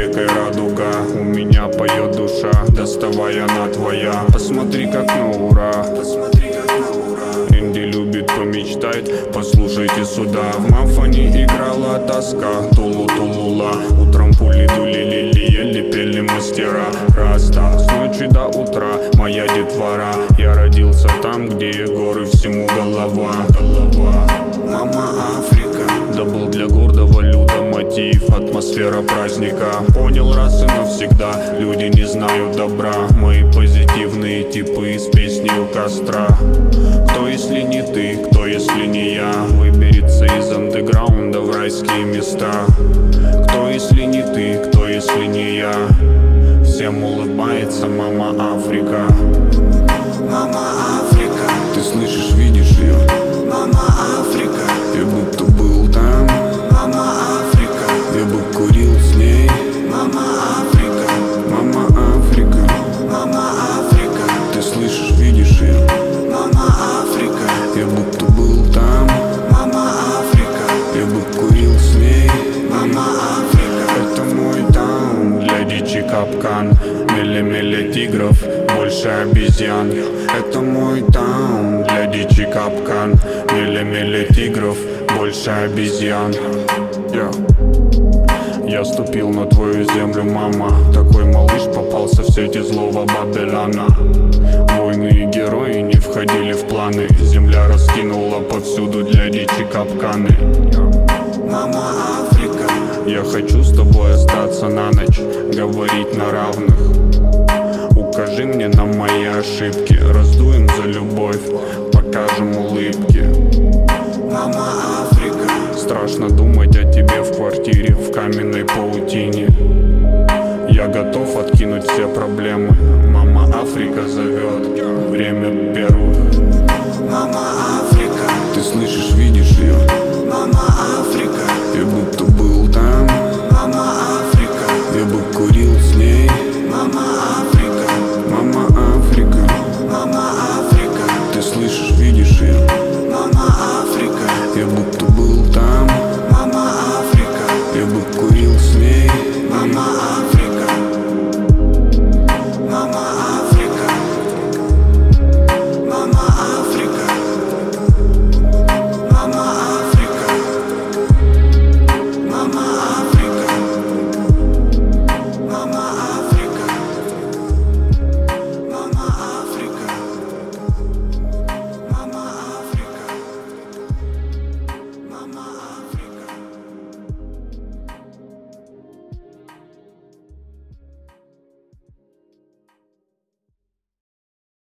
рекой радуга. У меня поет душа, доставай, она твоя. Посмотри, как на ура. Инди любит помечтать, послушайте сюда. В Мафане играла тоска, тулу-тулула. Утром пули дули, лили, пели мастера. Раста, с ночи до утра моя детвора. Я родился там, где горы, всему голова. Мама Африка, да был для гордого люда мотив. Атмосфера праздника, понял раз и навсегда. Люди не знают добра, мои позитивные типы из песни у костра. Кто если не ты, кто если не я, выберется из андеграунда в райские места. Кто если не ты, кто если не я, всем улыбается мама Африка. Мама Африка, ты слышишь, видишь ее? мама Африка, Я будто был там, мама Африка, я бы курил с ней. мама Африка, Мама Африка, мама Африка, ты слышишь, видишь ее? мама Африка, Я будто был там, мама Африка, я бы курил с ней. мама Африка. Это мой таун, для дичи капкан. Меле-меле тигров, больше обезьян. Это мой таун, для дичи капкан. Меле-меле тигров, больше обезьян. Я ступил на твою землю, мама. Такой малыш попался в сети злого Бабеляна. Войны и герои не входили в планы. Земля раскинула повсюду для дичи капканы. Мама Африка, я хочу с тобой остаться на ночь, говорить на равных. Укажи мне на мои ошибки, раздуем за любовь, покажем улыбки. Мама Африка, страшно думать о тебе в квартире, в каменной паутине. Я готов откинуть все проблемы. Мама Африка зовет, время первых. Мама Африка, Ты слышишь, видишь ее? мама